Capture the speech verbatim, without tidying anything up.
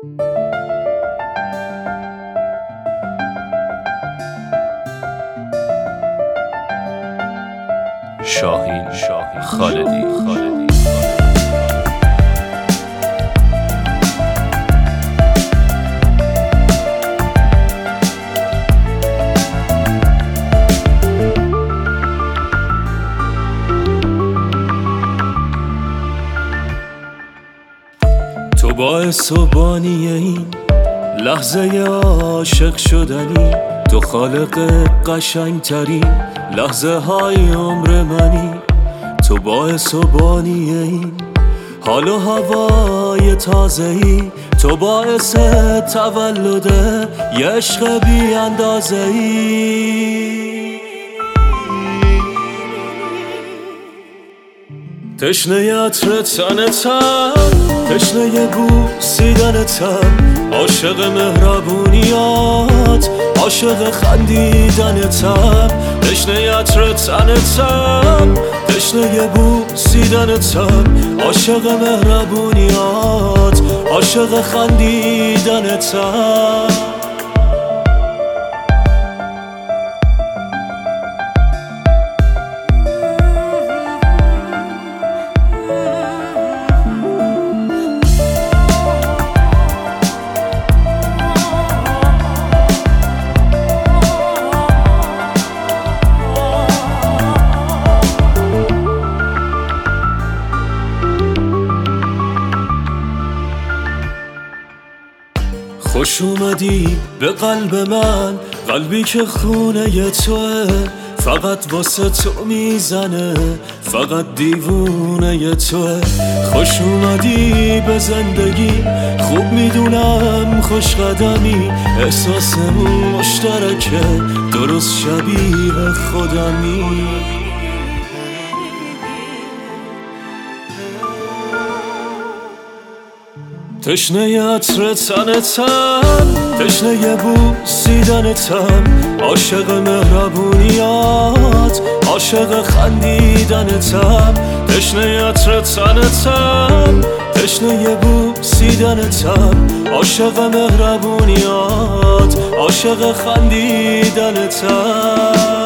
شاهین خالدی خالدی تو باعث و بانی این لحظه عاشق شدنی، تو خالق قشنگ ترین لحظه های عمر منی. تو باعث و بانی این حال و هوای تازه ای، تو باعث تولد یه عشق بی اندازه ای. تشنه عطر تنتم، تشنه بوسیدنتم، عاشق مهربونیات، عاشق خندیدنتم. تشنه عطر تنتم، تشنه بوسیدنتم، عاشق مهربونیات، عاشق خندیدنتم. خوش اومدی به قلب من، قلبی که خونه توه، فقط واسه تو میزنه، فقط دیوونه توه. خوش اومدی به زندگی، خوب میدونم خوش قدمی، احساسمون مشترکه، درست شبیه خودمی. تشنه عطر تنتم، تشنه بوسیدنتم، عاشق مهربونیات، عاشق خندیدنتم. تشنه عطر تنتم، تشنه بوسیدنتم، عاشق مهربونیات، عاشق خندیدنتم.